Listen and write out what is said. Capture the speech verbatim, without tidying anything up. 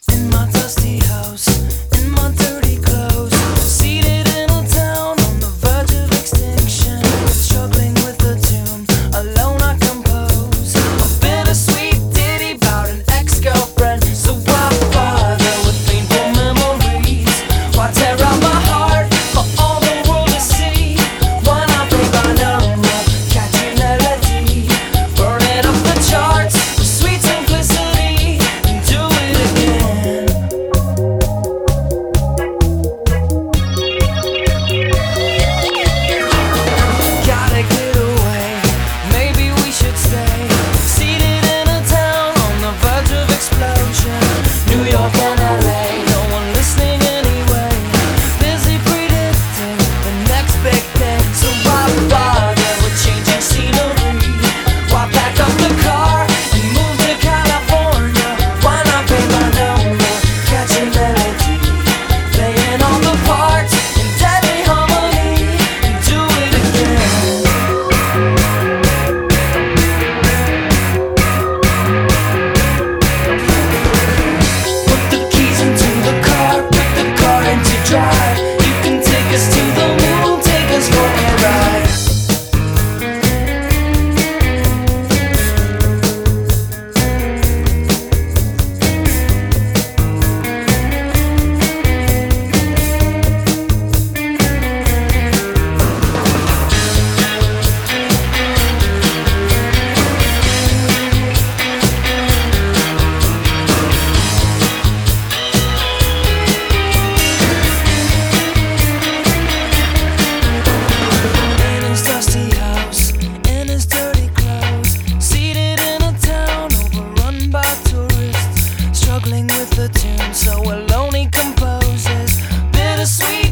In my dusty house, in my dirty clothes, seated in a town on the verge of extinction, struggling with the tune, alone I compose a bittersweet ditty about an ex-girlfriend. So why bother with painful memories? Why tear out my heart for all the world to see? Why not play my number, catchy melody, burning up the charts with sweet simplicity, and do it again. Gotta get away, maybe we should stay, seated in a town on the verge of explosion. New York and L A, no one listening anyway, busy predicting the next big thing. So why bother with changing scenery? Why pack up the car and move to California? Why not pay my number, catch a melody, playing all the parts in deadly harmony, and do it again. Put the keys into the car, put the car into drive. You can take us to the moon, take us for a ride. In his dusty house, in his dirty clothes, seated in a town overrun by tourists, struggling with the tune, so alone he composes bittersweet